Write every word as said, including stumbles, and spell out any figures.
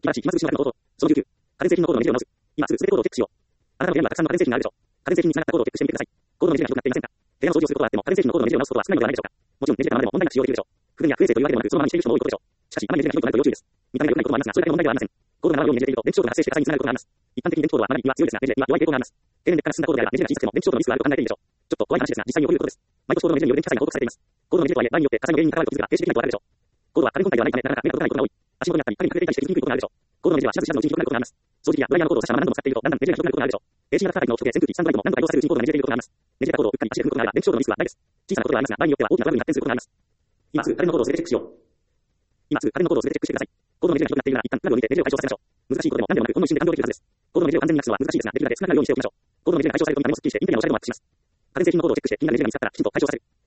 素晴らしい。今すぐしものそのじゅうきゅう。家電製品のコードのネジを直す。今すぐすべてコードをチェックしよう。あなたの部屋にはたくさんの家電製品があるでしょう。家電製品につながったコードをチェックしてみてください。コードのネジがひどくなっていませんか？部屋の掃除をすることはあっても、家電製品のコードのネジを直すことは少ないのではないでしょうか。もちろんネジがたまでも問題なく使用できるでしょう。不便や不衛生というわけでもなく、そのままにしている人も多いことでしょう。しかし、あまりネジがひどくなると要注意です。見た目が良くないこともありますが、それだけの問題ではありません。コードが並ぶようにねじれていると、電気ショートが発生して火災につながることがあります。一般的に電気コードは学びには強いですが、ネジには弱い傾向があります。低年齢から進んだコードであれば、ネジが小さくても電気ショートのリスクがあると考えていいでしょう。ちょっと怖い話ですが、実際に起こることです。毎年コードのネジによる電気火災が報告されています。コードのネジとはいえ、場合によって火災の原因に関わることが停止できないことがあるでしょう。コードは家電本体ではないため、なかなか目が届かないことが多い。足元にあったり、影に隠れていたりして気づきにくいことがあるでしょう。コードのネジは知らず知らずのうちにひどくなることがあります。掃除機やドライヤーのコードを差しながら何度も使っていると、だんだんネジがひどくなることがあるでしょう。エーシー 型タイプの直径扇風機、スタンドライトも何度か移動させるうちにコードがねじれていることがあります。ねじれたコードをうっかり足で踏むことがあれば、電気ショートのリスクはないです。小さなことではありますが、場合によっては大きなトラブルに発展することがあります。今すぐ家電のコードを全てチェックしよう。今すぐ家電のコードを全てチェックしてください。コードのネジがひどくなっているなら、一旦プラグを抜いてネジを解消させましょう。難しいことでも何でもなく、ほんの一瞬で完了できるはずです。コードのネジを完全になくすのは難しいですが、できるだけ少なくなるようにしておきましょう。コードのネジが解消されると見た目もすっきりして、インテリアもおしゃれもアップします。家電製品のコードをチェックして、気になるネジが見つかったら、きちんと解消させる。